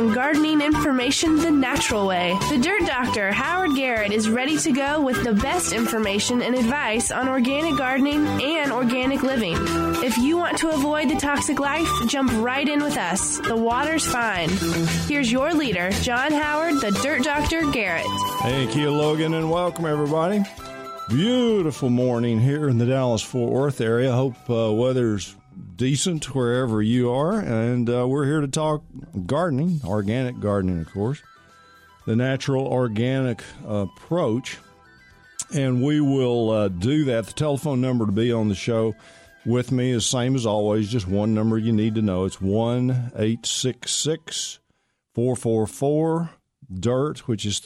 and gardening information the natural way. The Dirt Doctor, Howard Garrett, is ready to go with the best information and advice on organic gardening and organic living. If you want to avoid the toxic life, jump right in with us. The water's fine. Here's your leader, John Howard, the Dirt Doctor Garrett. Thank you, Logan, and welcome, everybody. Beautiful morning here in the Dallas-Fort Worth area. Hope weather's decent wherever you are, and we're here to talk gardening, organic gardening, of course, the natural organic approach, and we will do that. The telephone number to be on the show with me is same as always, just one number you need to know. It's 1-866-444-DIRT, which is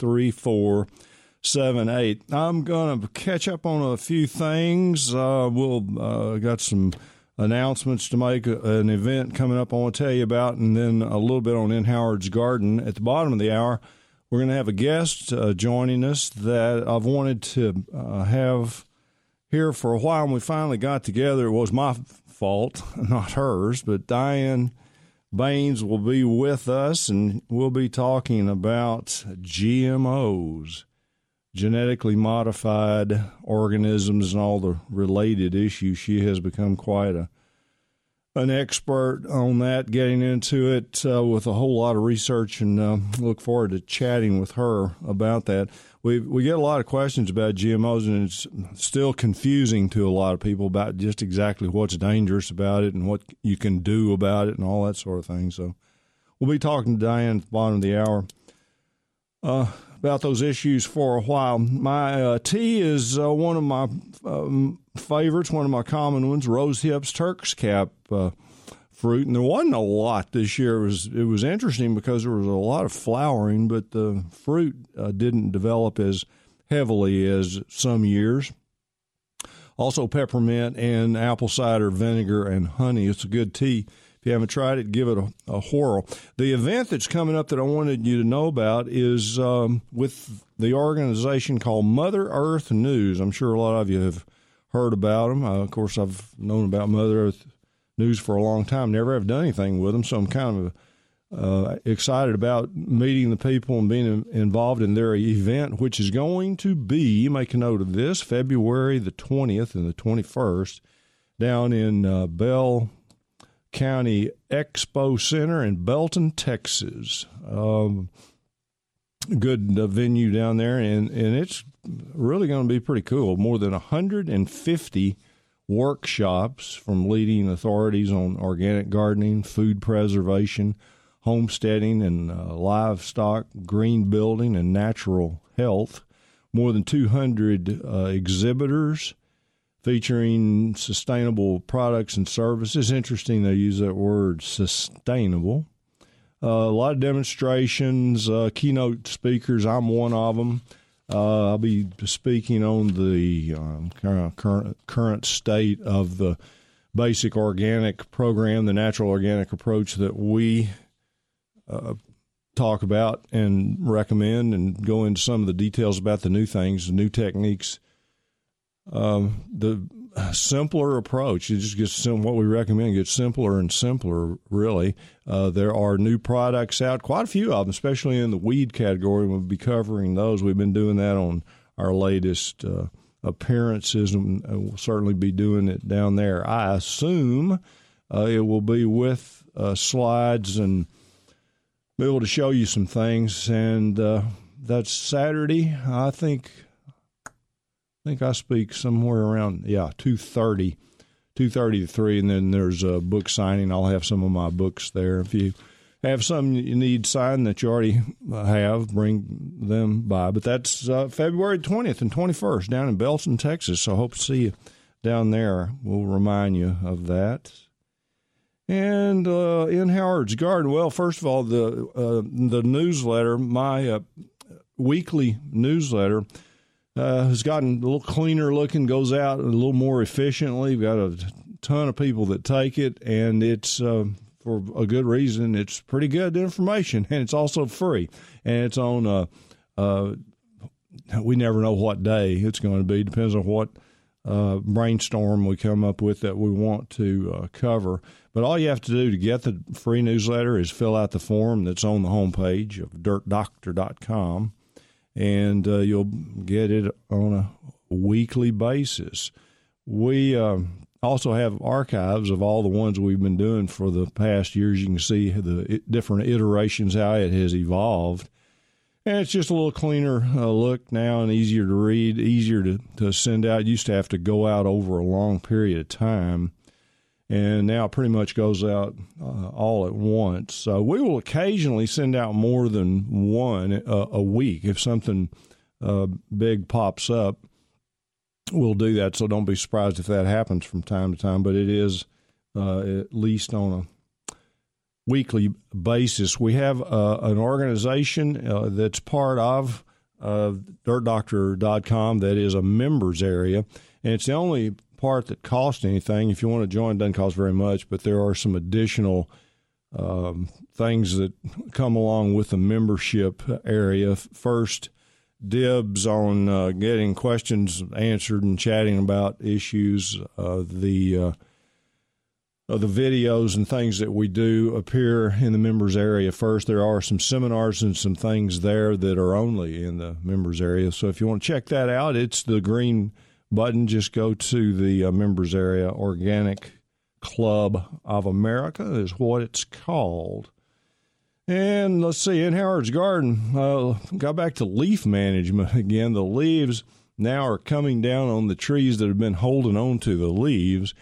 3478. I'm going to catch up on a few things. We'll got some announcements to make, an event coming up I want to tell you about, and then a little bit on In Howard's Garden. At the bottom of the hour, we're going to have a guest joining us that I've wanted to have here for a while, and we finally got together. It was my fault, not hers, but Diane Baines will be with us, and we'll be talking about GMOs, genetically modified organisms, and all the related issues. She has become quite an expert on that, getting into it with a whole lot of research, and look forward to chatting with her about that. We get a lot of questions about GMOs, and it's still confusing to a lot of people about just exactly what's dangerous about it and what you can do about it and all that sort of thing. So we'll be talking to Diane at the bottom of the hour about those issues for a while. My tea is one of my favorites, one of my common ones, Rose Hips Turk's Cap fruit. And there wasn't a lot this year. It was interesting because there was a lot of flowering, but the fruit didn't develop as heavily as some years. Also peppermint and apple cider vinegar and honey. It's a good tea. If you haven't tried it, give it a whirl. The event that's coming up that I wanted you to know about is with the organization called Mother Earth News. I'm sure a lot of you have heard about them. Of course, I've known about Mother Earth News for a long time. Never have done anything with them, so I'm kind of excited about meeting the people and being involved in their event, which is going to be, make a note of this, February the 20th and the 21st down in Bell County Expo Center in Belton, Texas. Good venue down there, and it's really going to be pretty cool. More than 150 workshops from leading authorities on organic gardening, food preservation, homesteading, and livestock, green building, and natural health. More than 200 exhibitors featuring sustainable products and services. Interesting they use that word, sustainable. A lot of demonstrations, keynote speakers. I'm one of them. I'll be speaking on the current state of the basic organic program, the natural organic approach that we talk about and recommend, and go into some of the details about the new things, the new techniques. The simpler approach, it just gets what we recommend gets simpler and simpler, really. There are new products out, quite a few of them, especially in the weed category. We'll be covering those. We've been doing that on our latest appearances, and we'll certainly be doing it down there. I assume it will be with slides and be able to show you some things, and that's Saturday. I think I speak somewhere around, 2:30 to 3, and then there's a book signing. I'll have some of my books there. If you have some you need signed that you already have, bring them by. But that's February 20th and 21st down in Belton, Texas, so I hope to see you down there. We'll remind you of that. And in Howard's Garden, well, first of all, the newsletter, my weekly newsletter, has gotten a little cleaner looking, goes out a little more efficiently. We've got a ton of people that take it, and it's for a good reason. It's pretty good information, and it's also free. And it's on, we never know what day it's going to be. Depends on what brainstorm we come up with that we want to cover. But all you have to do to get the free newsletter is fill out the form that's on the homepage of dirtdoctor.com, and you'll get it on a weekly basis. We also have archives of all the ones we've been doing for the past years. You can see the different iterations, how it has evolved. And it's just a little cleaner look now and easier to read, easier to send out. It used to have to go out over a long period of time, and now it pretty much goes out all at once. So we will occasionally send out more than one a week. If something big pops up, we'll do that, so don't be surprised if that happens from time to time. But it is at least on a weekly basis. We have an organization that's part of dirtdoctor.com that is a members area, and it's the only part that costs anything. If you want to join, it doesn't cost very much, but there are some additional things that come along with the membership area. First, dibs on getting questions answered and chatting about issues. The videos and things that we do appear in the members area first. There are some seminars and some things there that are only in the members area. So if you want to check that out, it's the green button. Just go to the members area. Organic Club of America is what it's called. And let's see, in Howard's Garden, got back to leaf management again. The leaves now are coming down on the trees that have been holding on to the leaves.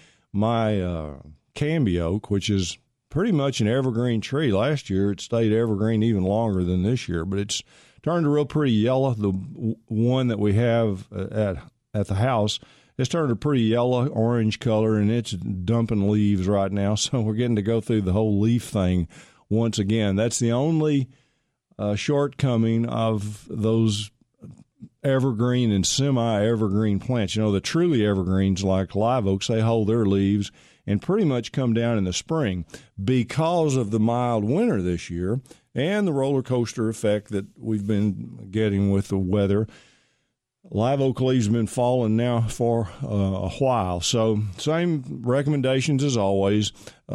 My Cambie oak, which is pretty much an evergreen tree. Last year it stayed evergreen even longer than this year, but it's turned a real pretty yellow. The one that we have at the house, it's turned a pretty yellow orange color, and it's dumping leaves right now. So we're getting to go through the whole leaf thing once again. That's the only shortcoming of those evergreen and semi-evergreen plants. You know, the truly evergreens like live oaks, they hold their leaves and pretty much come down in the spring. Because of the mild winter this year and the roller coaster effect that we've been getting with the weather, live oak leaves have been falling now for a while. So same recommendations as always.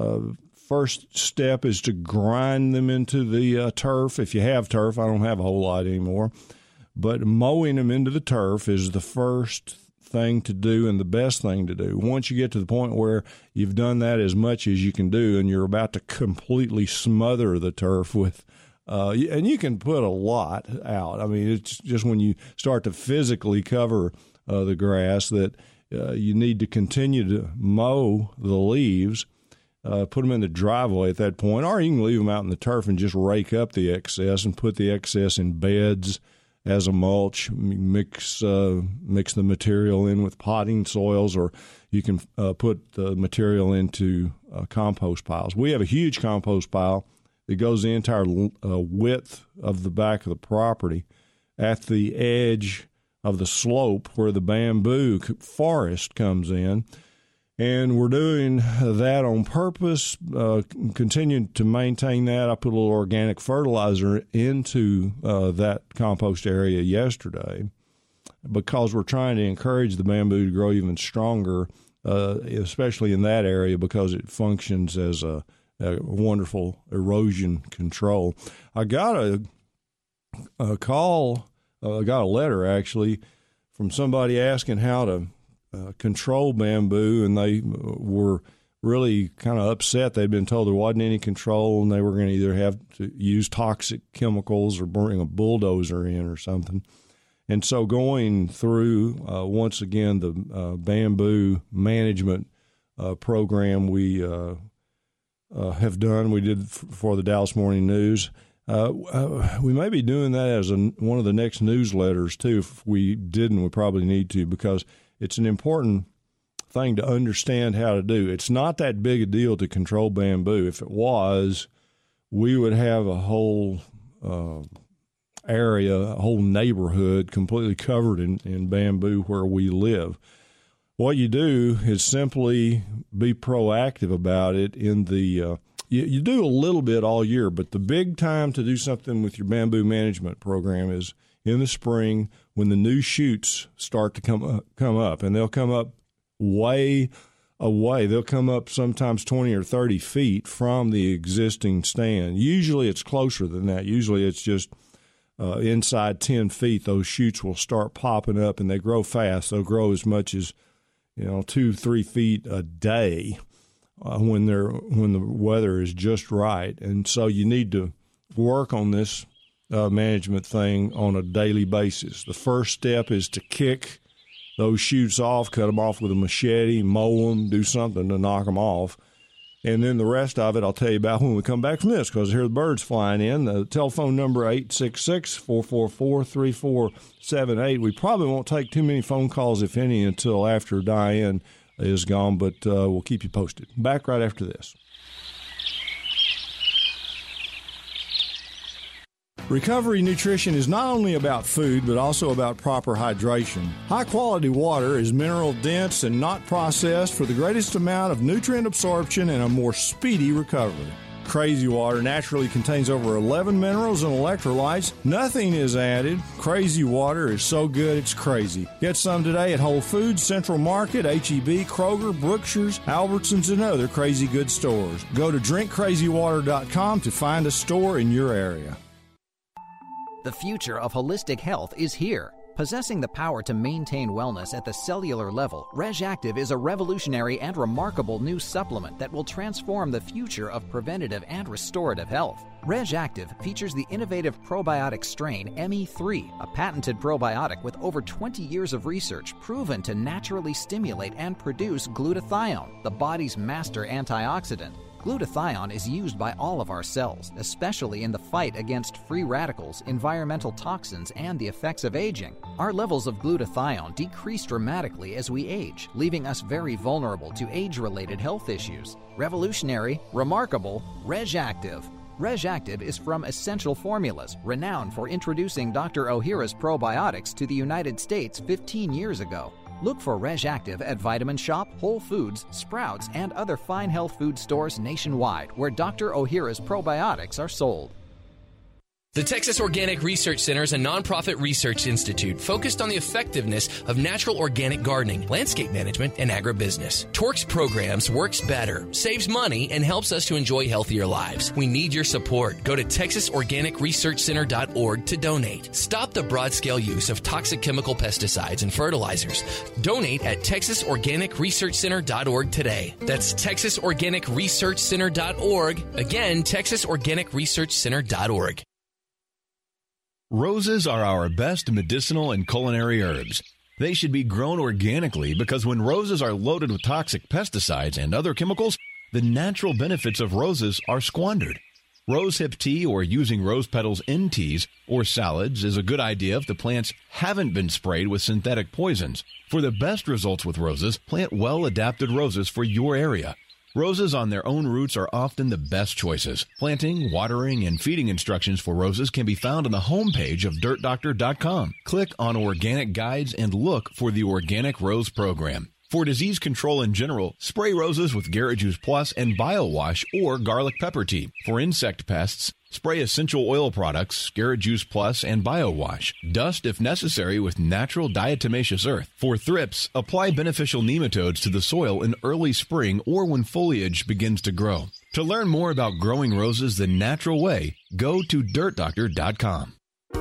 First step is to grind them into the turf. If you have turf, I don't have a whole lot anymore, but mowing them into the turf is the first thing to do and the best thing to do. Once you get to the point where you've done that as much as you can do and you're about to completely smother the turf with and you can put a lot out. I mean, it's just when you start to physically cover the grass that you need to continue to mow the leaves, put them in the driveway at that point, or you can leave them out in the turf and just rake up the excess and put the excess in beds as a mulch. Mix the material in with potting soils, or you can put the material into compost piles. We have a huge compost pile that goes the entire width of the back of the property at the edge of the slope where the bamboo forest comes in. And we're doing that on purpose, continuing to maintain that. I put a little organic fertilizer into that compost area yesterday because we're trying to encourage the bamboo to grow even stronger, especially in that area because it functions as a wonderful erosion control. I got a call, I got a letter actually from somebody asking how to control bamboo, and they were really kind of upset. They'd been told there wasn't any control, and they were going to either have to use toxic chemicals or bring a bulldozer in or something. And so going through, once again, the bamboo management program we have done, we did for the Dallas Morning News. We may be doing that as one of the next newsletters, too. If we didn't, we probably need to, because it's an important thing to understand how to do. It's not that big a deal to control bamboo. If it was, we would have a whole area, a whole neighborhood completely covered in bamboo where we live. What you do is simply be proactive about it in the you do a little bit all year, but the big time to do something with your bamboo management program is in the spring when the new shoots start to come up, and they'll come up way away. They'll come up sometimes 20 or 30 feet from the existing stand. Usually it's closer than that. Usually it's just inside 10 feet. Those shoots will start popping up, and they grow fast. They'll grow as much as 2-3 feet a day when the weather is just right. And so you need to work on this management thing on a daily basis. The first step is to kick those shoots off, cut them off with a machete, mow them, do something to knock them off. And then the rest of it I'll tell you about when we come back from this, because I hear the birds flying in. The telephone number 866-444-3478. We probably won't take too many phone calls, if any, until after Diane is gone, but we'll keep you posted. Back right after this. Recovery nutrition is not only about food, but also about proper hydration. High-quality water is mineral-dense and not processed for the greatest amount of nutrient absorption and a more speedy recovery. Crazy Water naturally contains over 11 minerals and electrolytes. Nothing is added. Crazy Water is so good it's crazy. Get some today at Whole Foods, Central Market, H-E-B, Kroger, Brookshire's, Albertsons, and other crazy good stores. Go to drinkcrazywater.com to find a store in your area. The future of holistic health is here. Possessing the power to maintain wellness at the cellular level, RegActive is a revolutionary and remarkable new supplement that will transform the future of preventative and restorative health. RegActive features the innovative probiotic strain ME3, a patented probiotic with over 20 years of research proven to naturally stimulate and produce glutathione, the body's master antioxidant. Glutathione is used by all of our cells, especially in the fight against free radicals, environmental toxins, and the effects of aging. Our levels of glutathione decrease dramatically as we age, leaving us very vulnerable to age-related health issues. Revolutionary, remarkable, RegActive. RegActive is from Essential Formulas, renowned for introducing Dr. Ohhira's probiotics to the United States 15 years ago. Look for RegActive at Vitamin Shop, Whole Foods, Sprouts, and other fine health food stores nationwide where Dr. Ohhira's probiotics are sold. The Texas Organic Research Center is a nonprofit research institute focused on the effectiveness of natural organic gardening, landscape management, and agribusiness. Torx Programs works better, saves money, and helps us to enjoy healthier lives. We need your support. Go to TexasOrganicResearchCenter.org to donate. Stop the broad-scale use of toxic chemical pesticides and fertilizers. Donate at TexasOrganicResearchCenter.org today. That's TexasOrganicResearchCenter.org. Again, TexasOrganicResearchCenter.org. Roses are our best medicinal and culinary herbs. They should be grown organically because when roses are loaded with toxic pesticides and other chemicals, the natural benefits of roses are squandered. Rosehip tea or using rose petals in teas or salads is a good idea if the plants haven't been sprayed with synthetic poisons. For the best results with roses, plant well-adapted roses for your area. Roses on their own roots are often the best choices. Planting, watering, and feeding instructions for roses can be found on the homepage of DirtDoctor.com. Click on Organic Guides and look for the Organic Rose Program. For disease control in general, spray roses with Garrett Juice Plus and BioWash or garlic pepper tea. For insect pests, spray essential oil products, Garrett Juice Plus and BioWash. Dust if necessary with natural diatomaceous earth. For thrips, apply beneficial nematodes to the soil in early spring or when foliage begins to grow. To learn more about growing roses the natural way, go to DirtDoctor.com.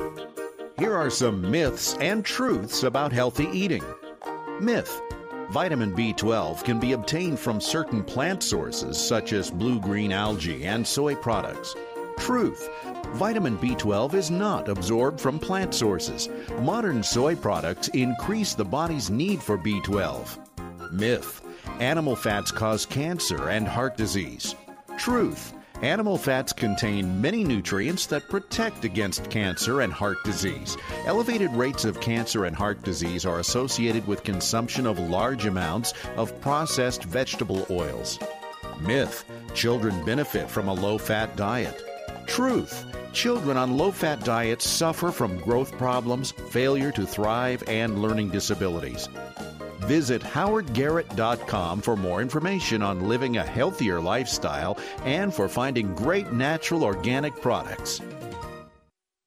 Here are some myths and truths about healthy eating. Myth: vitamin B12 can be obtained from certain plant sources such as blue-green algae and soy products. Truth: vitamin B12 is not absorbed from plant sources. Modern soy products increase the body's need for B12. Myth: animal fats cause cancer and heart disease. Truth: animal fats contain many nutrients that protect against cancer and heart disease. Elevated rates of cancer and heart disease are associated with consumption of large amounts of processed vegetable oils. Myth: children benefit from a low-fat diet. Truth: children on low-fat diets suffer from growth problems, failure to thrive, and learning disabilities. Visit howardgarrett.com for more information on living a healthier lifestyle and for finding great natural organic products.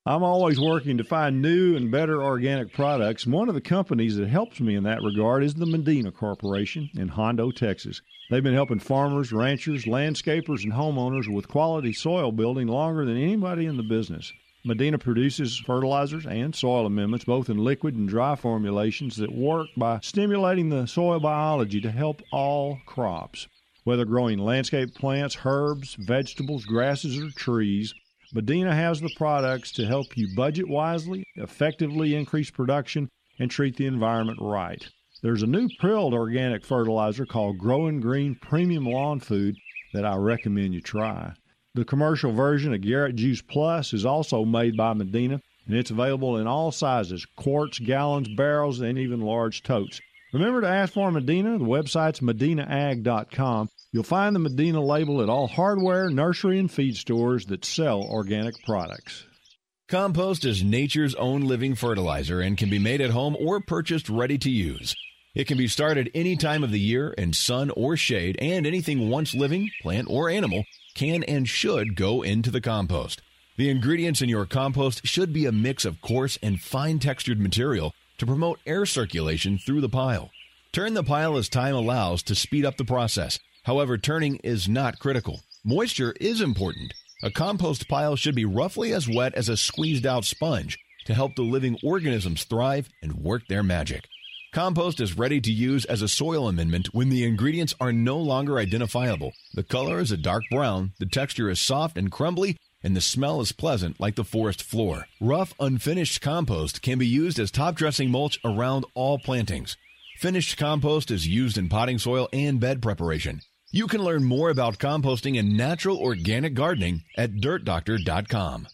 I'm always working to find new and better organic products. And one of the companies that helps me in that regard is the Medina Corporation in Hondo, Texas. They've been helping farmers, ranchers, landscapers, and homeowners with quality soil building longer than anybody in the business. Medina produces fertilizers and soil amendments, both in liquid and dry formulations, that work by stimulating the soil biology to help all crops. Whether growing landscape plants, herbs, vegetables, grasses, or trees, Medina has the products to help you budget wisely, effectively increase production, and treat the environment right. There's a new prilled organic fertilizer called Growing Green Premium Lawn Food that I recommend you try. The commercial version of Garrett Juice Plus is also made by Medina, and it's available in all sizes, quarts, gallons, barrels, and even large totes. Remember to ask for Medina. The website's medinaag.com. You'll find the Medina label at all hardware, nursery, and feed stores that sell organic products. Compost is nature's own living fertilizer and can be made at home or purchased ready to use. It can be started any time of the year in sun or shade, and anything once living, plant or animal, can and should go into the compost. The ingredients in your compost should be a mix of coarse and fine-textured material to promote air circulation through the pile. Turn the pile as time allows to speed up the process. However, turning is not critical. Moisture is important. A compost pile should be roughly as wet as a squeezed-out sponge to help the living organisms thrive and work their magic. Compost is ready to use as a soil amendment when the ingredients are no longer identifiable. The color is a dark brown, the texture is soft and crumbly, and the smell is pleasant like the forest floor. Rough, unfinished compost can be used as top-dressing mulch around all plantings. Finished compost is used in potting soil and bed preparation. You can learn more about composting and natural organic gardening at dirtdoctor.com.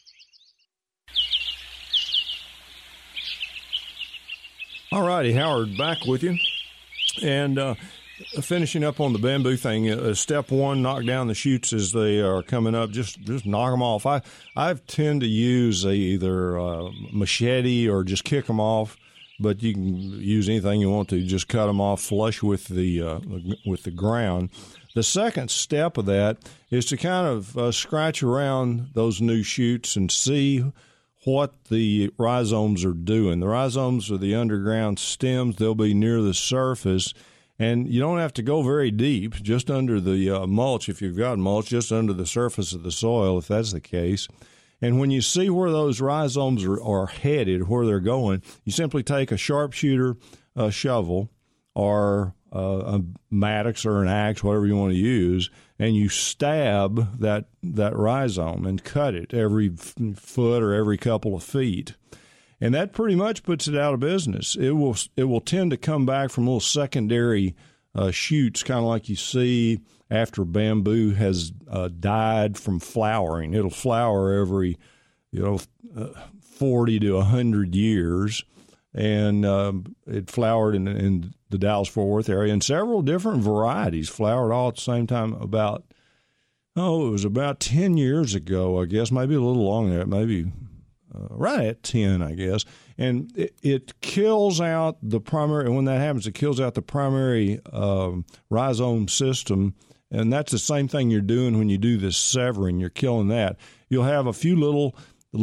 All righty, Howard, back with you. And finishing up on the bamboo thing, step one, knock down the shoots as they are coming up. Just knock them off. I tend to use either machete or just kick them off, but you can use anything you want to. Just cut them off flush with the ground. The second step of that is to kind of scratch around those new shoots and see what the rhizomes are doing. The rhizomes are the underground stems. They'll be near the surface, and you don't have to go very deep, just under the mulch, if you've got mulch, just under the surface of the soil, if that's the case. And when you see where those rhizomes are headed, where they're going, you simply take a sharpshooter, a shovel, or a mattox or an axe, whatever you want to use, and you stab that rhizome and cut it every foot or every couple of feet. And that pretty much puts it out of business. It will tend to come back from little secondary shoots, kind of like you see after bamboo has died from flowering. It'll flower every 40 to 100 years. And it flowered in the Dallas-Fort Worth area, and several different varieties flowered all at the same time it was about 10 years ago, I guess, maybe a little longer, maybe right at 10, I guess. And it kills out the primary, when that happens, it kills out the primary rhizome system, and that's the same thing you're doing when you do this severing. You're killing that. You'll have a few little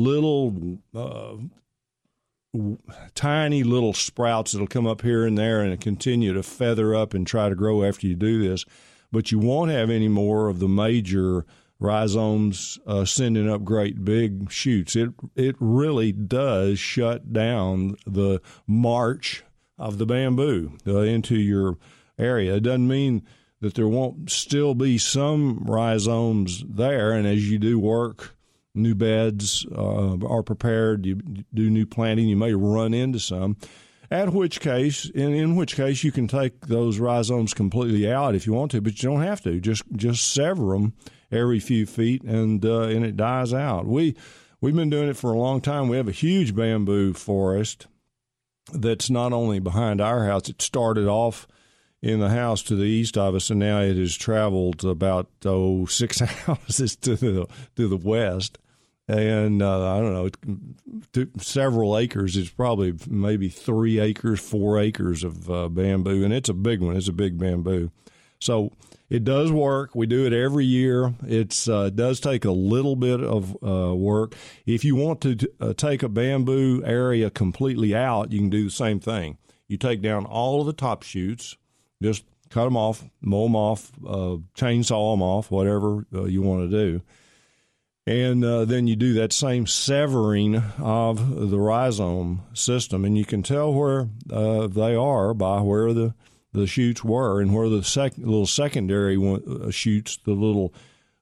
tiny little sprouts that'll come up here and there and continue to feather up and try to grow after you do this. But you won't have any more of the major rhizomes sending up great big shoots. It really does shut down the march of the bamboo into your area. It doesn't mean that there won't still be some rhizomes there, and as you do work, new beds are prepared, you do new planting, you may run into some, in which case you can take those rhizomes completely out if you want to, but you don't have to. Just sever them every few feet, and it dies out. We've been doing it for a long time. We have a huge bamboo forest that's not only behind our house. It started off in the house to the east of us, and now it has traveled about 6 houses to the west, and I don't know, several acres. It's probably maybe 3 acres, 4 acres of bamboo, and it's a big one. It's a big bamboo. So it does work. We do it every year. It does take a little bit of work. If you want to take a bamboo area completely out, you can do the same thing. You take down all of the top shoots, just cut them off, mow them off, chainsaw them off, whatever you want to do. And then you do that same severing of the rhizome system, and you can tell where they are by where the shoots were and where the little secondary shoots, the little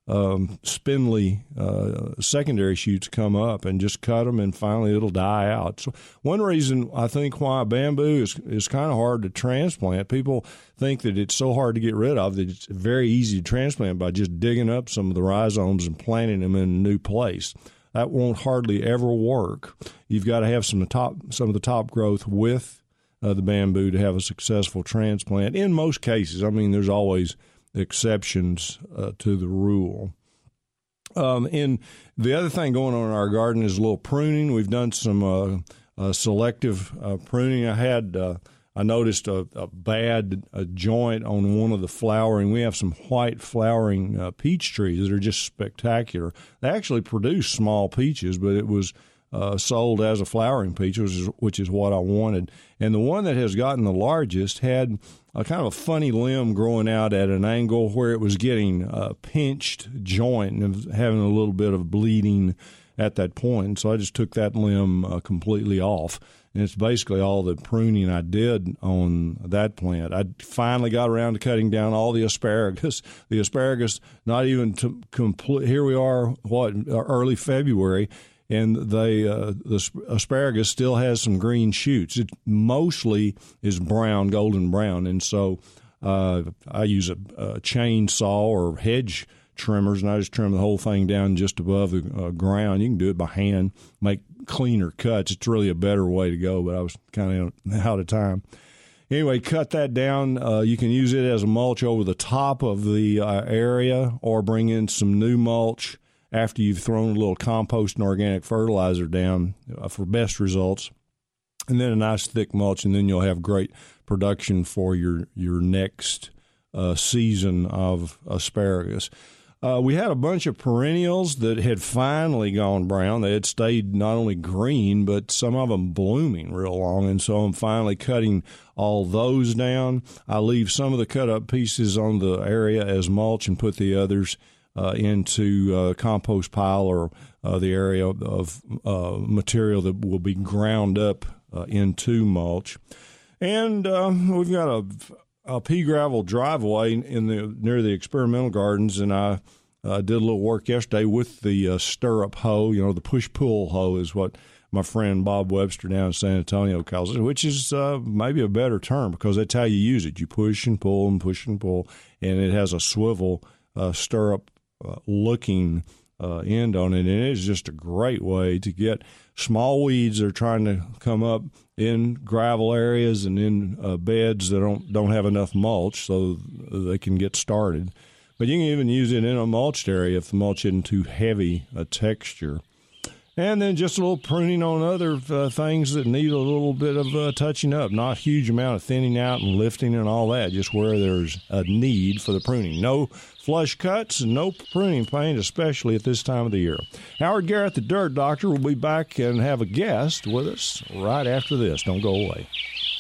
spindly secondary shoots come up, and just cut them, and finally it'll die out. So one reason I think why bamboo is kind of hard to transplant, people think that it's so hard to get rid of that it's very easy to transplant by just digging up some of the rhizomes and planting them in a new place. That won't hardly ever work. You've got to have some of the top growth with the bamboo to have a successful transplant. In most cases, I mean, there's always exceptions to the rule. And the other thing going on in our garden is a little pruning. We've done some selective pruning. I noticed a bad joint on one of the flowering. We have some white flowering peach trees that are just spectacular. They actually produce small peaches, but it was sold as a flowering peach, which is what I wanted. And the one that has gotten the largest had a kind of a funny limb growing out at an angle where it was getting a pinched joint and having a little bit of bleeding at that point. So I just took that limb completely off. And it's basically all the pruning I did on that plant. I finally got around to cutting down all the asparagus. The asparagus, not even to complete. Here we are, early February, and the asparagus still has some green shoots. It mostly is brown, golden brown, and so I use a chainsaw or hedge trimmers, and I just trim the whole thing down just above the ground. You can do it by hand, make cleaner cuts. It's really a better way to go, but I was kind of out of time. Anyway, cut that down. You can use it as a mulch over the top of the area, or bring in some new mulch after you've thrown a little compost and organic fertilizer down for best results. And then a nice thick mulch, and then you'll have great production for your next season of asparagus. We had a bunch of perennials that had finally gone brown. They had stayed not only green, but some of them blooming real long, and so I'm finally cutting all those down. I leave some of the cut-up pieces on the area as mulch and put the others into a compost pile or the area of material that will be ground up into mulch. And we've got a pea gravel driveway near the experimental gardens, and I did a little work yesterday with the stirrup hoe. You know, the push-pull hoe is what my friend Bob Webster down in San Antonio calls it, which is maybe a better term because that's how you use it. You push and pull and push and pull, and it has a swivel stirrup looking end on it, and it is just a great way to get small weeds that are trying to come up in gravel areas and in beds that don't have enough mulch so they can get started. But you can even use it in a mulched area if the mulch isn't too heavy a texture. And then just a little pruning on other things that need a little bit of touching up. Not a huge amount of thinning out and lifting and all that, just where there's a need for the pruning. No flush cuts and no pruning paint, especially at this time of the year. Howard Garrett, the Dirt Doctor, will be back and have a guest with us right after this. Don't go away.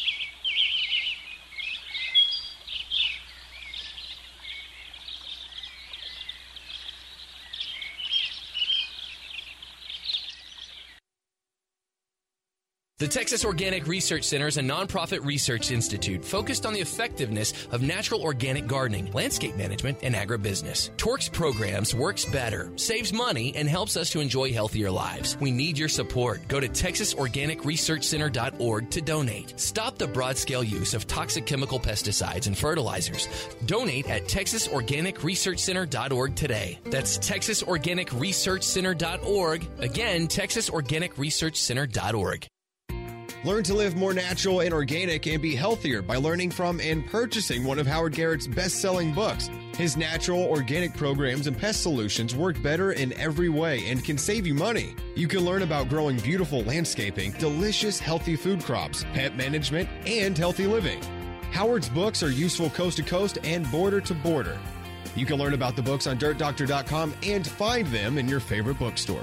The Texas Organic Research Center is a nonprofit research institute focused on the effectiveness of natural organic gardening, landscape management, and agribusiness. Torx Programs works better, saves money, and helps us to enjoy healthier lives. We need your support. Go to TexasOrganicResearchCenter.org to donate. Stop the broad-scale use of toxic chemical pesticides and fertilizers. Donate at TexasOrganicResearchCenter.org today. That's TexasOrganicResearchCenter.org. Again, TexasOrganicResearchCenter.org. Learn to live more natural and organic and be healthier by learning from and purchasing one of Howard Garrett's best-selling books. His natural, organic programs and pest solutions work better in every way and can save you money. You can learn about growing beautiful landscaping, delicious, healthy food crops, pet management, and healthy living. Howard's books are useful coast to coast and border to border. You can learn about the books on DirtDoctor.com and find them in your favorite bookstore.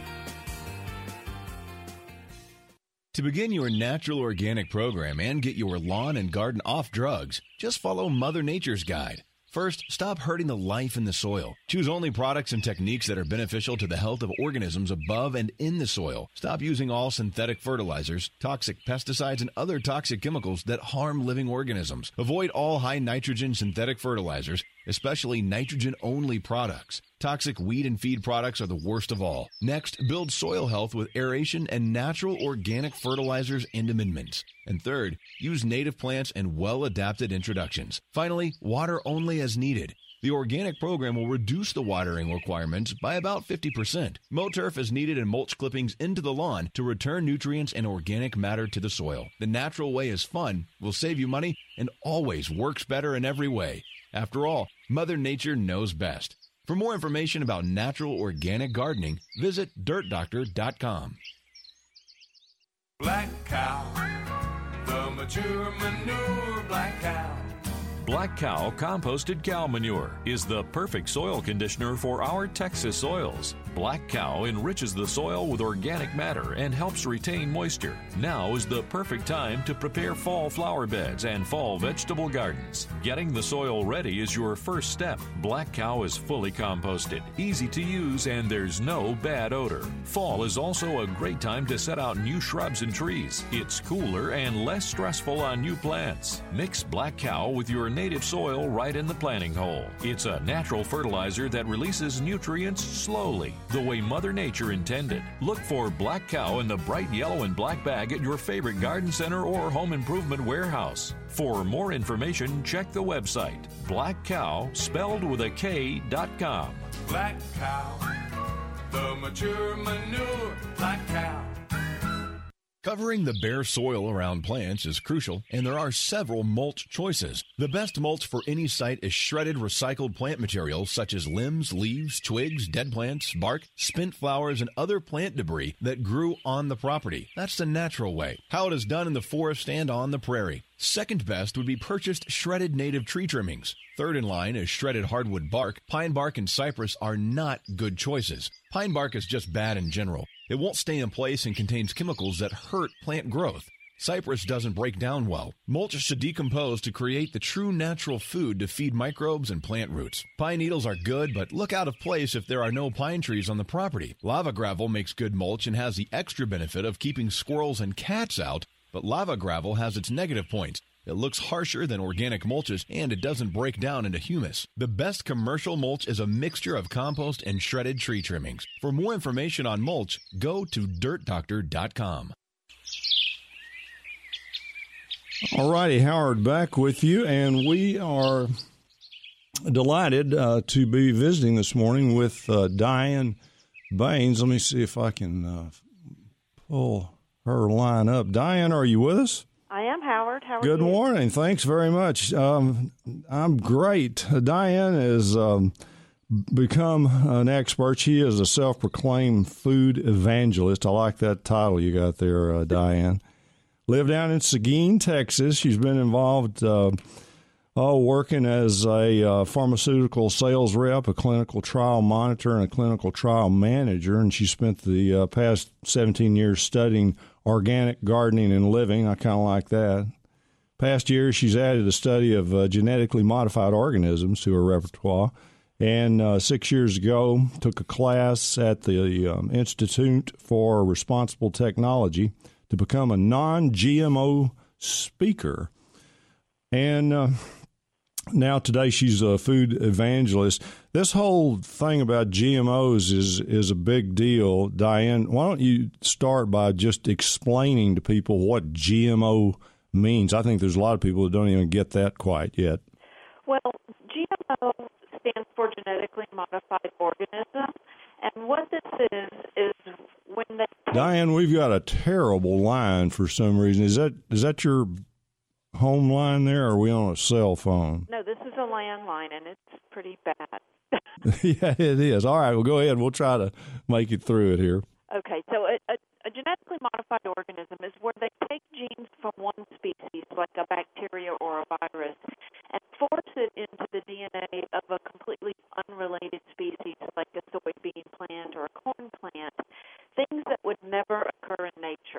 To begin your natural organic program and get your lawn and garden off drugs, just follow Mother Nature's guide. First, stop hurting the life in the soil. Choose only products and techniques that are beneficial to the health of organisms above and in the soil. Stop using all synthetic fertilizers, toxic pesticides, and other toxic chemicals that harm living organisms. Avoid all high nitrogen synthetic fertilizers, especially nitrogen-only products. Toxic weed and feed products are the worst of all. Next, build soil health with aeration and natural organic fertilizers and amendments. And third, use native plants and well-adapted introductions. Finally, water only as needed. The organic program will reduce the watering requirements by about 50%. Mow turf is needed and mulch clippings into the lawn to return nutrients and organic matter to the soil. The natural way is fun, will save you money, and always works better in every way. After all, Mother Nature knows best. For more information about natural organic gardening, visit DirtDoctor.com. Black Cow, the mature manure Black Cow. Black Cow Composted Cow Manure is the perfect soil conditioner for our Texas soils. Black Cow enriches the soil with organic matter and helps retain moisture. Now is the perfect time to prepare fall flower beds and fall vegetable gardens. Getting the soil ready is your first step. Black Cow is fully composted, easy to use, and there's no bad odor. Fall is also a great time to set out new shrubs and trees. It's cooler and less stressful on new plants. Mix Black Cow with your native soil right in the planting hole. It's a natural fertilizer that releases nutrients slowly, the way Mother Nature intended. Look for Black Cow in the bright yellow and black bag at your favorite garden center or home improvement warehouse. For more information, check the website, blackcow, spelled with a K.com. Black Cow, the mature manure Black Cow. Covering the bare soil around plants is crucial, and there are several mulch choices. The best mulch for any site is shredded recycled plant material such as limbs, leaves, twigs, dead plants, bark, spent flowers, and other plant debris that grew on the property. That's the natural way, how it is done in the forest and on the prairie. Second best would be purchased shredded native tree trimmings. Third in line is shredded hardwood bark. Pine bark and cypress are not good choices. Pine bark is just bad in general. It won't stay in place and contains chemicals that hurt plant growth. Cypress doesn't break down well. Mulch should decompose to create the true natural food to feed microbes and plant roots. Pine needles are good, but look out of place if there are no pine trees on the property. Lava gravel makes good mulch and has the extra benefit of keeping squirrels and cats out, but lava gravel has its negative points. It looks harsher than organic mulches, and it doesn't break down into humus. The best commercial mulch is a mixture of compost and shredded tree trimmings. For more information on mulch, go to DirtDoctor.com. All righty, Howard back with you, and we are delighted to be visiting this morning with Diane Baines. Let me see if I can pull her line up. Diane, are you with us? I am, Howard. How are you? Good morning. Thanks very much. I'm great. Diane has become an expert. She is a self-proclaimed food evangelist. I like that title you got there, Diane. Live down in Seguin, Texas. She's been involved working as a pharmaceutical sales rep, a clinical trial monitor, and a clinical trial manager. And she spent the past 17 years studying organic gardening and living. I kind of like that. Past years, she's added a study of genetically modified organisms to her repertoire. And 6 years ago, took a class at the Institute for Responsible Technology to become a non-GMO speaker. And now today she's a food evangelist. This whole thing about GMOs is a big deal. Diane, why don't you start by just explaining to people what GMO means? I think there's a lot of people that don't even get that quite yet. Well, GMO stands for genetically modified organism. And what this is when they... Diane, we've got a terrible line for some reason. Is that your home line there, or are we on a cell phone? No, this is a landline, and it's pretty bad. Yeah, it is. All right, well, go ahead. We'll try to make it through it here. Okay, so a genetically modified organism is where they take genes from one species, like a bacteria or a nature.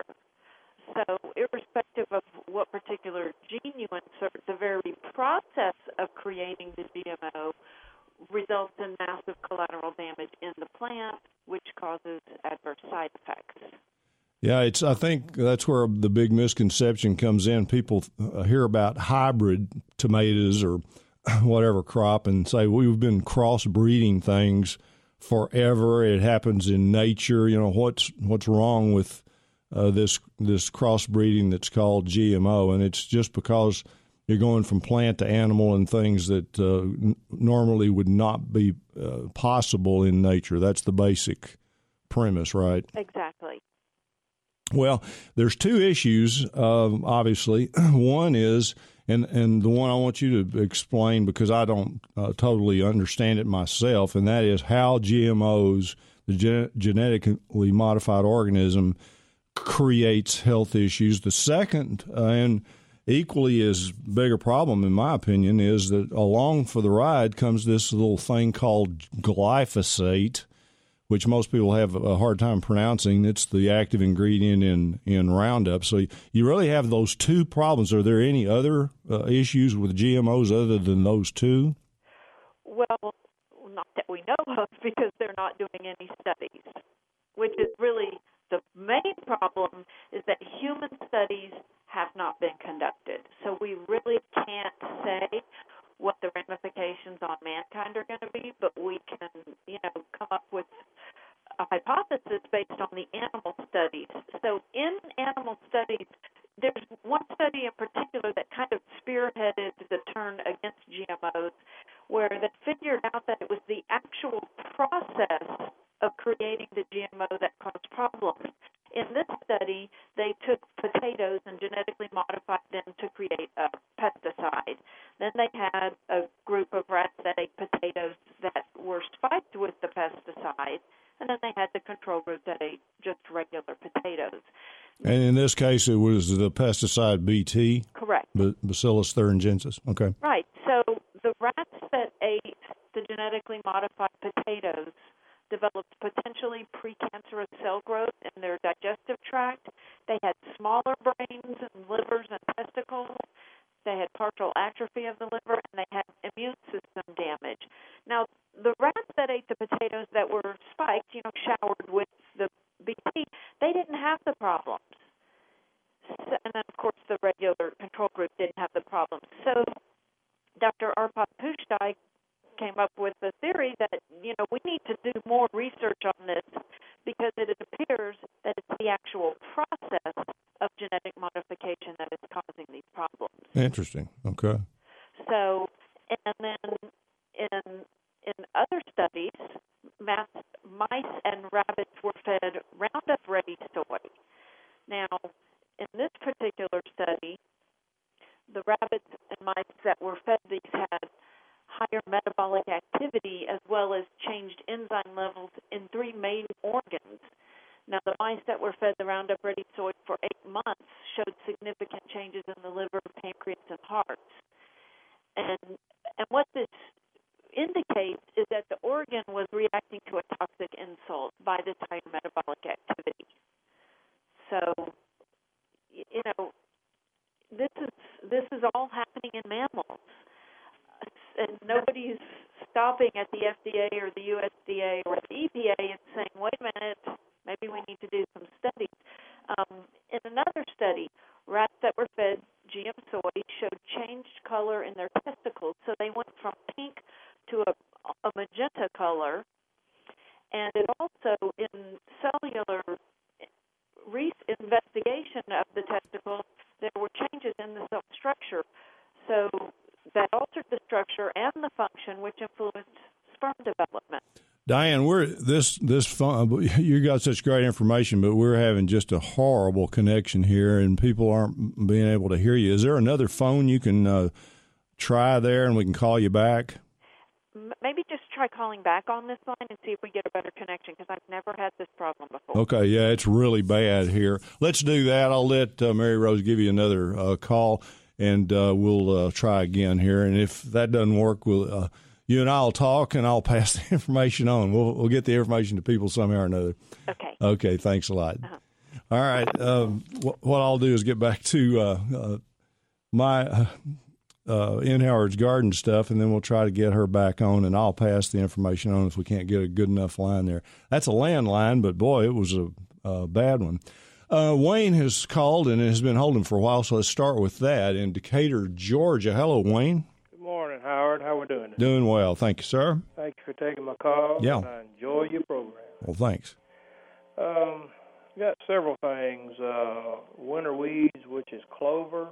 So irrespective of what particular gene you insert, the very process of creating the GMO results in massive collateral damage in the plant, which causes adverse side effects. Yeah, I think that's where the big misconception comes in. People hear about hybrid tomatoes or whatever crop and say, we've been crossbreeding things forever. It happens in nature. You know, what's wrong with this crossbreeding that's called GMO? And it's just because you're going from plant to animal and things that normally would not be possible in nature. That's the basic premise, right? Exactly. Well, there's two issues, obviously. One is, and the one I want you to explain because I don't totally understand it myself, and that is how GMOs, the genetically modified organism, creates health issues. The second, and equally as big a problem, in my opinion, is that along for the ride comes this little thing called glyphosate, which most people have a hard time pronouncing. It's the active ingredient in Roundup. So you really have those two problems. Are there any other issues with GMOs other than those two? Well, not that we know of, because they're not doing any studies, which is really the main problem, is that human studies have not been conducted. So we really can't say what the ramifications on mankind are going to be, but we can, come up with a hypothesis based on the animal studies. So in animal studies, there's one study in particular that kind of spearheaded the turn against GMOs, where they figured out that it was the actual process of creating the GMO that caused problems. In this study, they took potatoes and genetically modified them to create a pesticide. Then they had a group of rats that ate potatoes that were spiked with the pesticide, and then they had the control group that ate just regular potatoes. And in this case, it was the pesticide BT? Correct. Bacillus thuringiensis. Okay. Right. So the rats that ate the genetically modified potatoes developed potentially precancerous cell growth in their digestive tract. They had smaller brains and livers and testicles. They had partial atrophy of the liver, and they had immune system damage. Now, the rats that ate the potatoes that were spiked, showered with the BT, they didn't have the problems. And then, of course, the regular control group didn't have the problems. So Dr. Arpad Pusztai came up with the theory that, we need to do more research on this, because it appears that it's the actual process of genetic modification that is causing these problems. Interesting. Okay. So, and then in other studies, mice and rabbits were fed Roundup-ready soy. Now, in this particular study, the rabbits and mice that were fed these had higher metabolic activity as well as changed enzyme levels in 3 main organs. Now, the mice that were fed the Roundup Ready soy for 8 months showed significant changes in the liver, pancreas, and hearts. And what this indicates is that the organ was reacting to a toxic insult by this higher metabolic activity. So, this is all happening in mammals. And nobody's stopping at the FDA or the USDA or the EPA and saying, wait a minute, maybe we need to do some studies. In another study, rats that were fed GM soy showed changed color in their testicles. So they went from pink to a magenta color. And it also, in cellular investigation of the testicles, there were changes in the cell structure. So that altered the structure and the function, which influenced sperm development. Diane, you got such great information, but we're having just a horrible connection here, and people aren't being able to hear you. Is there another phone you can try there, and we can call you back? Maybe just try calling back on this line and see if we get a better connection, because I've never had this problem before. Okay, yeah, it's really bad here. Let's do that. I'll let Mary Rose give you another call, and we'll try again here. And if that doesn't work, you and I will talk, and I'll pass the information on. We'll get the information to people somehow or another. Okay. Okay, thanks a lot. All right. What I'll do is get back to my in Howard's Garden stuff, and then we'll try to get her back on, and I'll pass the information on if we can't get a good enough line there. That's a landline, but, boy, it was a bad one. Wayne has called and has been holding for a while, so let's start with that in Decatur, Georgia. Hello, Wayne. Good morning, Howard. How we doing today? Doing well. Thank you, sir. Thank you for taking my call. Yeah. And I enjoy your program. Well, thanks. Got several things. Winter weeds, which is clover.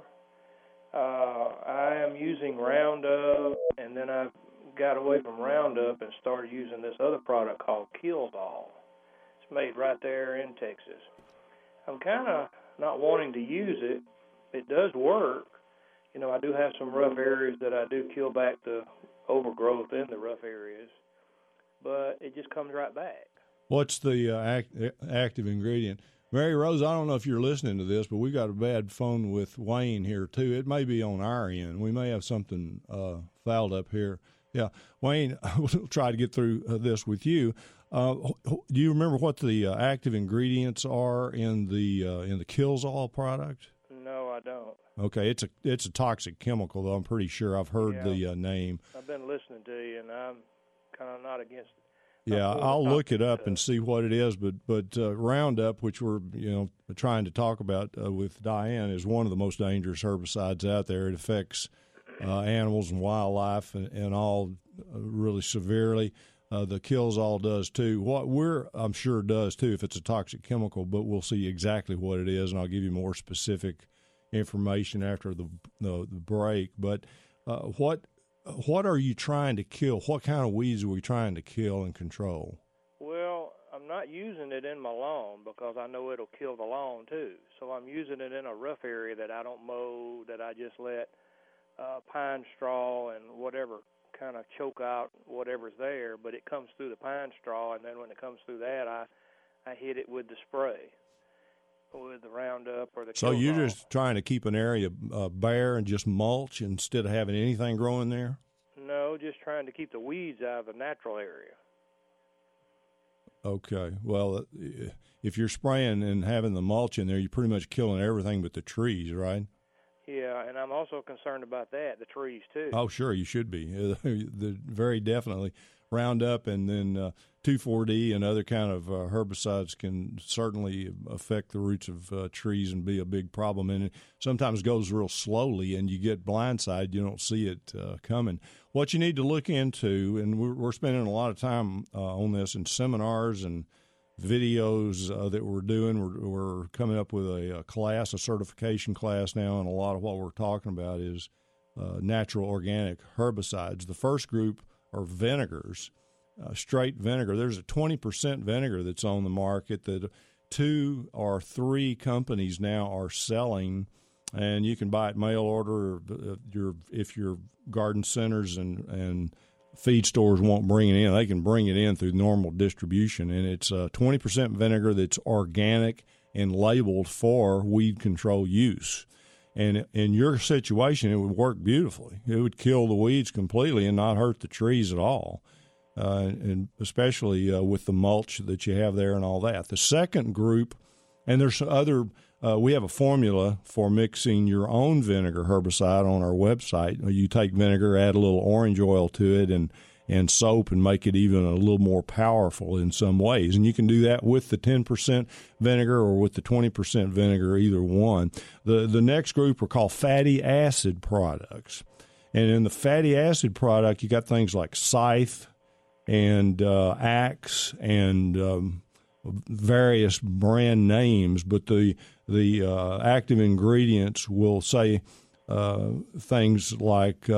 I am using Roundup, and then I got away from Roundup and started using this other product called Kills-All. It's made right there in Texas. I'm kind of not wanting to use it. It does work. You know, I do have some rough areas that I do kill back the overgrowth in the rough areas, but it just comes right back. What's the active ingredient? Mary Rose, I don't know if you're listening to this, but we got a bad phone with Wayne here, too. It may be on our end. We may have something fouled up here. Yeah, Wayne, we'll try to get through this with you. Do you remember what the active ingredients are in the Kills-All product? No, I don't. Okay, it's a toxic chemical, though. I'm pretty sure I've heard the name. I've been listening to you, and I'm kind of not against it. Yeah, I'll look it up and see what it is. But Roundup, which we're trying to talk about with Diane, is one of the most dangerous herbicides out there. It affects animals and wildlife and all really severely. The Kills-All does too. What I'm sure does too if it's a toxic chemical. But we'll see exactly what it is, and I'll give you more specific information after the break. But what are you trying to kill? What kind of weeds are we trying to kill and control? Well, I'm not using it in my lawn because I know it'll kill the lawn too. So I'm using it in a rough area that I don't mow, that I just let pine straw and whatever kind of choke out whatever's there. But it comes through the pine straw, and then when it comes through that, I hit it with the spray, with the Roundup or the So Kills-All. you're just trying to keep an area bare and just mulch instead of having anything growing there? No, just trying to keep the weeds out of the natural area. Okay. Well, if you're spraying and having the mulch in there, you're pretty much killing everything but the trees, right? Yeah, and I'm also concerned about the trees too. Oh, sure, you should be. Very definitely. Roundup and then 2,4-D and other kind of herbicides can certainly affect the roots of trees and be a big problem. And it sometimes goes real slowly, and you get blindsided. You don't see it coming. What you need to look into, and we're spending a lot of time on this in seminars and videos that we're doing. We're coming up with a class, a certification class now, and a lot of what we're talking about is natural organic herbicides. The first group are vinegars, straight vinegar. There's a 20% vinegar that's on the market that 2 or 3 companies now are selling, and you can buy it mail order. If your garden centers and feed stores won't bring it in, they can bring it in through normal distribution, and it's 20% vinegar that's organic and labeled for weed control use. And in your situation, it would work beautifully. It would kill the weeds completely and not hurt the trees at all, and especially with the mulch that you have there and all that. The second group, and there's other, we have a formula for mixing your own vinegar herbicide on our website. You take vinegar, add a little orange oil to it, and soap, and make it even a little more powerful in some ways. And you can do that with the 10% vinegar or with the 20% vinegar, either one. The next group are called fatty acid products. And in the fatty acid product, you got things like Scythe and Axe and various brand names, but the active ingredients will say things like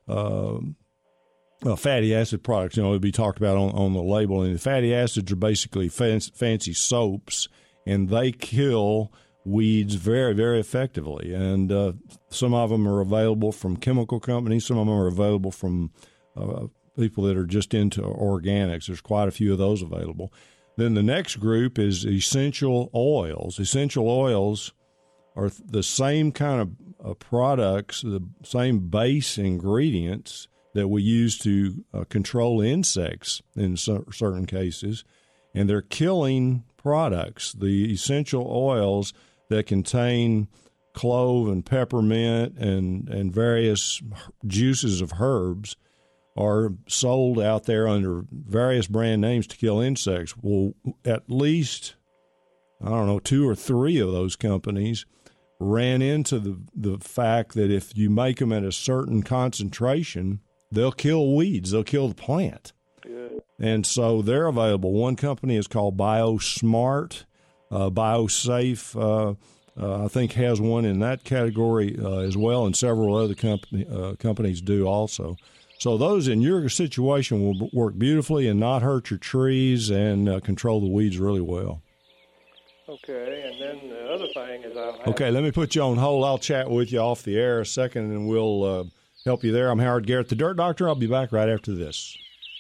fatty acid products, it'll be talked about on the label. And the fatty acids are basically fancy soaps, and they kill weeds very, very effectively. And some of them are available from chemical companies. Some of them are available from people that are just into organics. There's quite a few of those available. Then the next group is essential oils. Essential oils are the same kind of products, the same base ingredients that we use to control insects in certain cases, and they're killing products, the essential oils that contain clove and peppermint and various juices of herbs, are sold out there under various brand names to kill insects. Well, at least, 2 or 3 of those companies ran into the fact that if you make them at a certain concentration, they'll kill weeds, they'll kill the plant. Good. And so they're available. One company is called BioSmart, BioSafe, I think has one in that category as well, and several other companies do also. So those in your situation will work beautifully and not hurt your trees and control the weeds really well. Okay, and then the other thing is Okay, let me put you on hold. I'll chat with you off the air a second, and we'll help you there. I'm Howard Garrett, the Dirt Doctor. I'll be back right after this.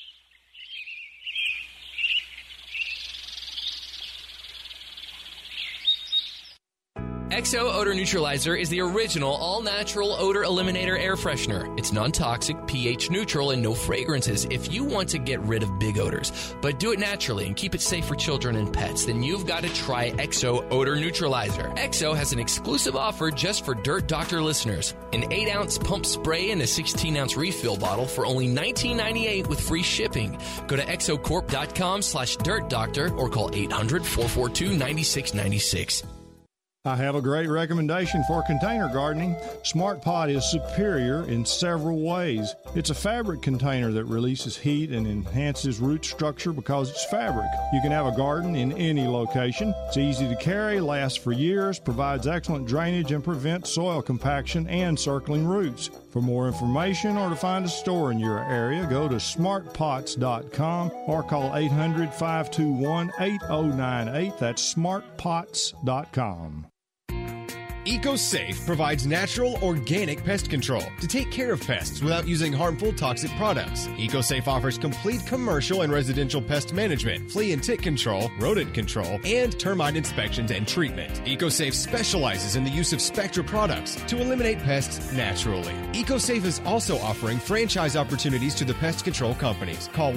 XO Odor Neutralizer is the original all-natural odor eliminator air freshener. It's non-toxic, pH neutral, and no fragrances. If you want to get rid of big odors, but do it naturally and keep it safe for children and pets, then you've got to try XO Odor Neutralizer. XO has an exclusive offer just for Dirt Doctor listeners. An 8-ounce pump spray and a 16-ounce refill bottle for only $19.98 with free shipping. Go to exocorp.com/dirtdoctor or call 800-442-9696. I have a great recommendation for container gardening. Smart Pot is superior in several ways. It's a fabric container that releases heat and enhances root structure because it's fabric. You can have a garden in any location. It's easy to carry, lasts for years, provides excellent drainage, and prevents soil compaction and circling roots. For more information or to find a store in your area, go to smartpots.com or call 800-521-8098. That's smartpots.com. EcoSafe provides natural, organic pest control to take care of pests without using harmful, toxic products. EcoSafe offers complete commercial and residential pest management, flea and tick control, rodent control, and termite inspections and treatment. EcoSafe specializes in the use of Spectra products to eliminate pests naturally. EcoSafe is also offering franchise opportunities to the pest control companies. Call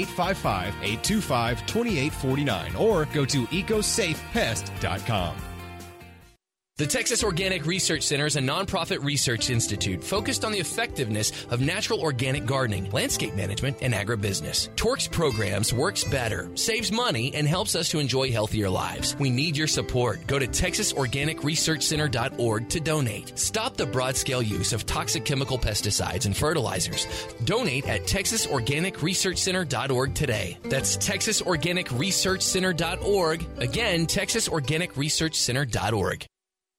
1-855-825-2849 or go to ecosafepest.com. The Texas Organic Research Center is a nonprofit research institute focused on the effectiveness of natural organic gardening, landscape management, and agribusiness. Torque's programs works better, saves money, and helps us to enjoy healthier lives. We need your support. Go to TexasOrganicResearchCenter.org to donate. Stop the broad-scale use of toxic chemical pesticides and fertilizers. Donate at TexasOrganicResearchCenter.org today. That's TexasOrganicResearchCenter.org. Again, TexasOrganicResearchCenter.org.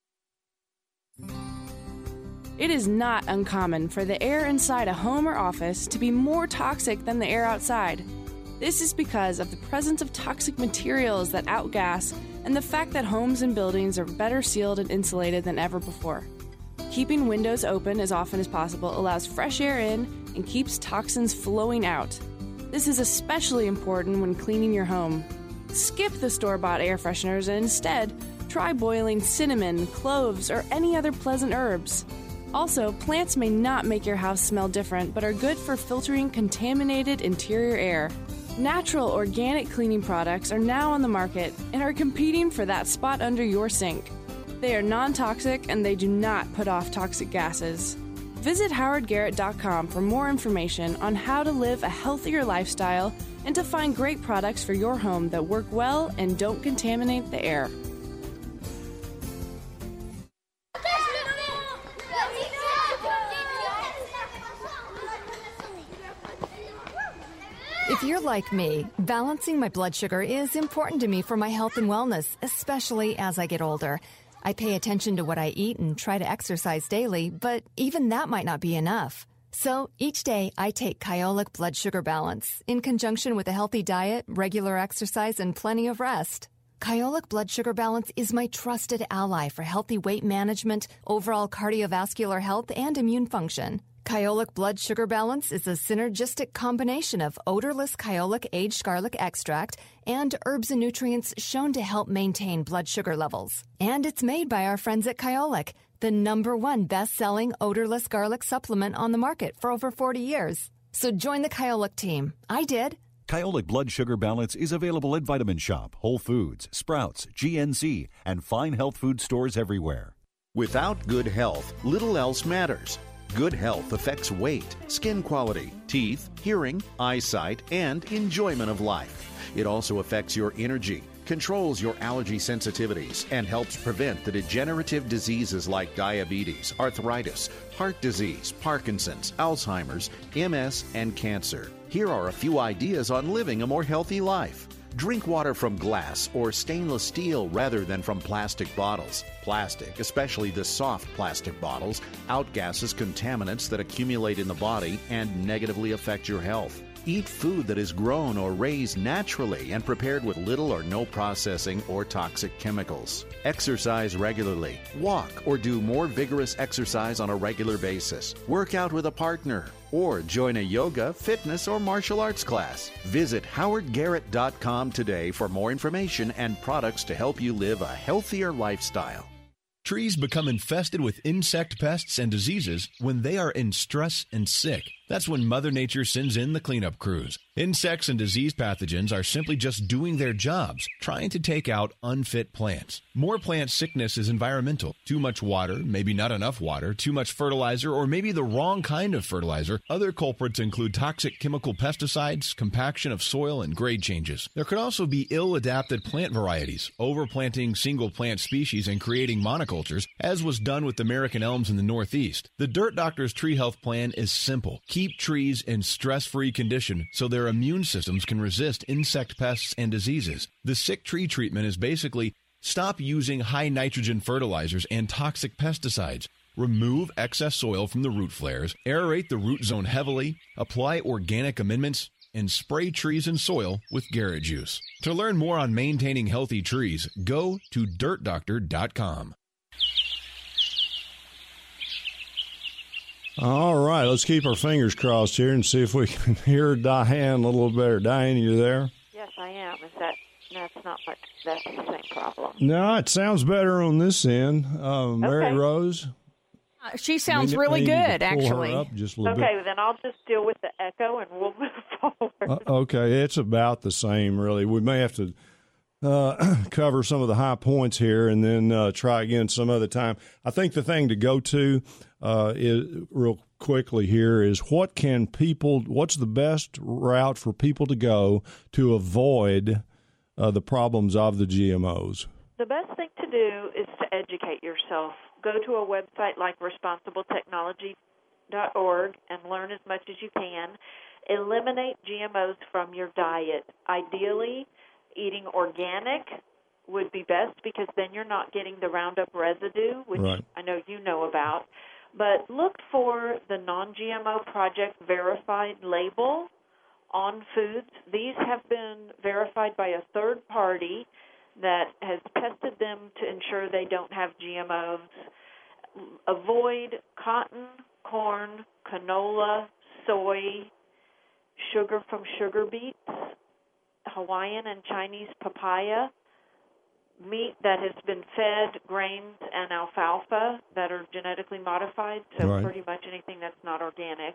It is not uncommon for the air inside a home or office to be more toxic than the air outside. This is because of the presence of toxic materials that outgas and the fact that homes and buildings are better sealed and insulated than ever before. Keeping windows open as often as possible allows fresh air in and keeps toxins flowing out. This is especially important when cleaning your home. Skip the store-bought air fresheners and instead try boiling cinnamon, cloves, or any other pleasant herbs. Also, plants may not make your house smell different, but are good for filtering contaminated interior air. Natural organic cleaning products are now on the market and are competing for that spot under your sink. They are non-toxic and they do not put off toxic gases. Visit howardgarrett.com for more information on how to live a healthier lifestyle and to find great products for your home that work well and don't contaminate the air. If you're like me, balancing my blood sugar is important to me for my health and wellness, especially as I get older. I pay attention to what I eat and try to exercise daily, but even that might not be enough. So each day I take Kyolic Blood Sugar Balance in conjunction with a healthy diet, regular exercise, and plenty of rest. Kyolic Blood Sugar Balance is my trusted ally for healthy weight management, overall cardiovascular health, and immune function. Kyolic Blood Sugar Balance is a synergistic combination of odorless Kyolic aged garlic extract and herbs and nutrients shown to help maintain blood sugar levels. And it's made by our friends at Kyolic, the #1 best-selling odorless garlic supplement on the market for over 40 years. So join the Kyolic team. I did. Kyolic Blood Sugar Balance is available at Vitamin Shop, Whole Foods, Sprouts, GNC, and fine health food stores everywhere. Without good health, little else matters. Good health affects weight, skin quality, teeth, hearing, eyesight, and enjoyment of life. It also affects your energy, controls your allergy sensitivities, and helps prevent the degenerative diseases like diabetes, arthritis, heart disease, Parkinson's, Alzheimer's, MS, and cancer. Here are a few ideas on living a more healthy life. Drink water from glass or stainless steel rather than from plastic bottles. Plastic, especially the soft plastic bottles, outgasses contaminants that accumulate in the body and negatively affect your health. Eat food that is grown or raised naturally and prepared with little or no processing or toxic chemicals. Exercise regularly. Walk or do more vigorous exercise on a regular basis. Work out with a partner or join a yoga, fitness, or martial arts class. Visit howardgarrett.com today for more information and products to help you live a healthier lifestyle. Trees become infested with insect pests and diseases when they are in stress and sick. That's when Mother Nature sends in the cleanup crews. Insects and disease pathogens are simply just doing their jobs, trying to take out unfit plants. More plant sickness is environmental. Too much water, maybe not enough water, too much fertilizer, or maybe the wrong kind of fertilizer. Other culprits include toxic chemical pesticides, compaction of soil, and grade changes. There could also be ill-adapted plant varieties, overplanting single plant species and creating monocultures, as was done with American elms in the Northeast. The Dirt Doctor's Tree Health Plan is simple. Keep trees in stress-free condition so their immune systems can resist insect pests and diseases. The sick tree treatment is basically stop using high nitrogen fertilizers and toxic pesticides. Remove excess soil from the root flares, aerate the root zone heavily, apply organic amendments, and spray trees and soil with Garrett Juice. To learn more on maintaining healthy trees, go to dirtdoctor.com. All right, let's keep our fingers crossed here and see if we can hear Diane a little better. Diane, you there? Yes, I am. That's not much. That's the same problem. No, it sounds better on this end. Mary Rose? She sounds really good, actually. Just a little bit. Okay, then I'll just deal with the echo and we'll move forward. Okay, it's about the same, really. We may have to cover some of the high points here and then try again some other time. I think the thing to go to is real quickly here is what's the best route for people to go to avoid the problems of the GMOs? The best thing to do is to educate yourself. Go to a website like responsibletechnology.org and learn as much as you can. Eliminate GMOs from your diet. Ideally, eating organic would be best because then you're not getting the Roundup residue, which I know you know about. But look for the Non-GMO Project verified label on foods. These have been verified by a third party that has tested them to ensure they don't have GMOs. Avoid cotton, corn, canola, soy, sugar from sugar beets, Hawaiian and Chinese papaya, meat that has been fed grains and alfalfa that are genetically modified, so pretty much anything that's not organic.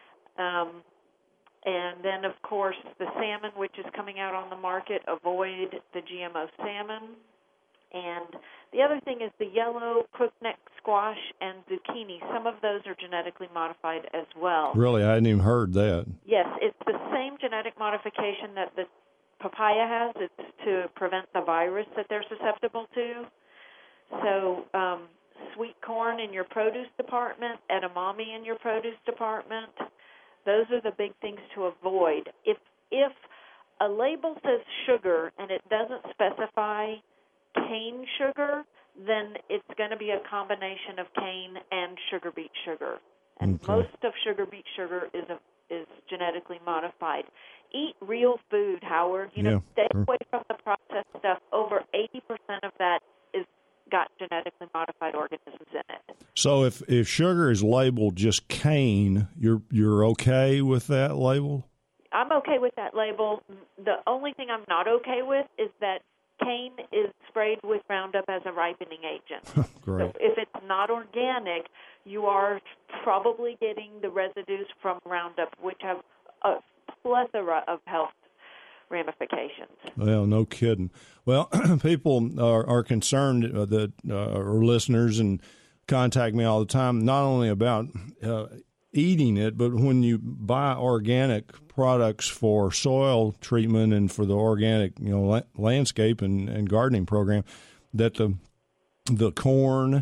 And then, of course, the salmon, which is coming out on the market, avoid the GMO salmon. And the other thing is the yellow crookneck squash and zucchini. Some of those are genetically modified as well. Really? I hadn't even heard that. Yes, it's the same genetic modification that the papaya has. It's to prevent the virus that they're susceptible to. So sweet corn in your produce department, edamame in your produce department, those are the big things to avoid. If a label says sugar and it doesn't specify cane sugar, then it's going to be a combination of cane and sugar beet sugar. And most of sugar beet sugar is genetically modified. Eat real food, Howard. Stay away from the processed stuff. Over 80% of that is got genetically modified organisms in it. So if sugar is labeled just cane, you're okay with that label? I'm okay with that label. The only thing I'm not okay with is that cane is sprayed with Roundup as a ripening agent. Great. So if it's not organic, you are probably getting the residues from Roundup, which have a plethora of health ramifications. Well, no kidding. Well, people are concerned that are listeners and contact me all the time, not only about eating it, but when you buy organic products for soil treatment and for the organic, landscape and gardening program, that the corn.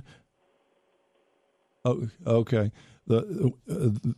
Oh, okay. The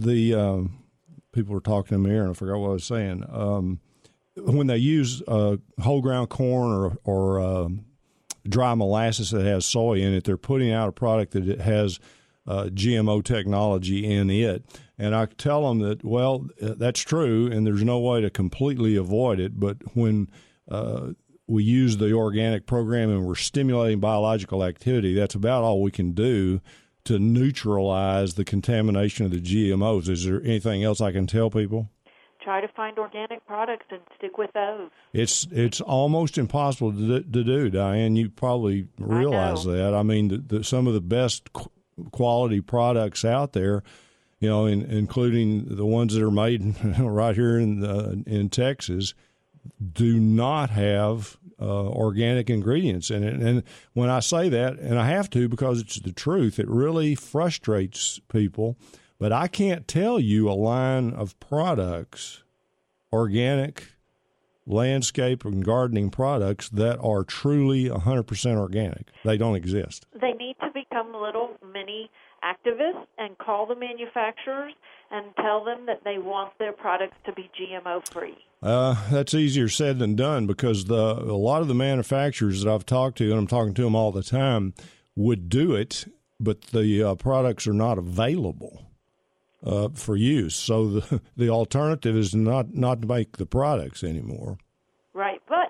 people were talking to me here, and I forgot what I was saying. When they use whole ground corn or dry molasses that has soy in it, they're putting out a product that it has GMO technology in it. And I tell them that, well, that's true, and there's no way to completely avoid it. But when we use the organic program and we're stimulating biological activity, that's about all we can do to neutralize the contamination of the GMOs. Is there anything else I can tell people? Try to find organic products and stick with those. It's almost impossible to do, Diane. You probably realize that. I mean, some of the best quality products out there, including the ones that are made right here in Texas, do not have organic ingredients in it. And when I say that, and I have to because it's the truth, it really frustrates people. But I can't tell you a line of products, organic, landscape, and gardening products that are truly 100% organic. They don't exist. They need to become little mini activists and call the manufacturers and tell them that they want their products to be GMO-free. That's easier said than done because a lot of the manufacturers that I've talked to, and I'm talking to them all the time, would do it, but the products are not available for use. So the alternative is not to make the products anymore. Right. But,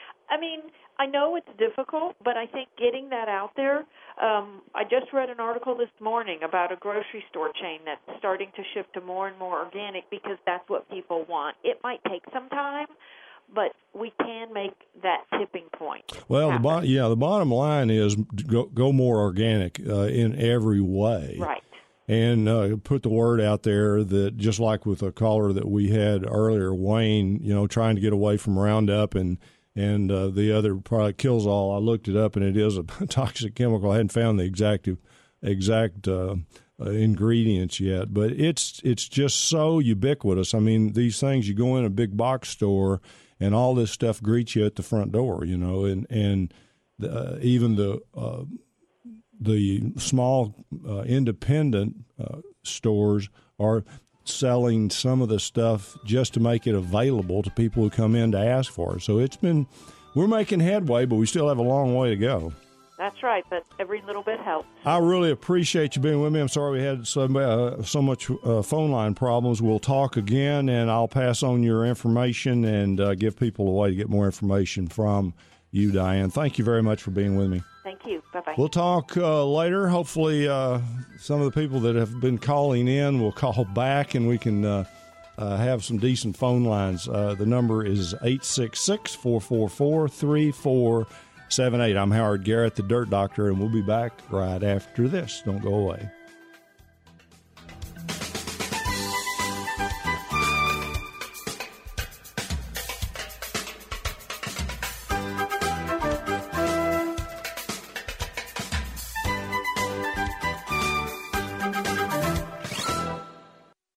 I know it's difficult, but I think getting that out there, I just read an article this morning about a grocery store chain that's starting to shift to more and more organic because that's what people want. It might take some time, but we can make that tipping point. Well, the bottom line is go more organic in every way. Right. And put the word out there that just like with a caller that we had earlier, Wayne, trying to get away from Roundup and the other product Kills-All. I looked it up, and it is a toxic chemical. I hadn't found the exact ingredients yet, but it's just so ubiquitous. I mean, these things, you go in a big box store, and all this stuff greets you at the front door, and even the small independent stores are selling some of the stuff just to make it available to people who come in to ask for it. So we're making headway, but we still have a long way to go. That's right, but every little bit helps. I really appreciate you being with me. I'm sorry we had so much phone line problems. We'll talk again, and I'll pass on your information and give people a way to get more information from you, Diane. Thank you very much for being with me. Thank you. Bye-bye. We'll talk later. Hopefully some of the people that have been calling in will call back, and we can have some decent phone lines. The number is 866-444-3478. I'm Howard Garrett, the Dirt Doctor, and we'll be back right after this. Don't go away.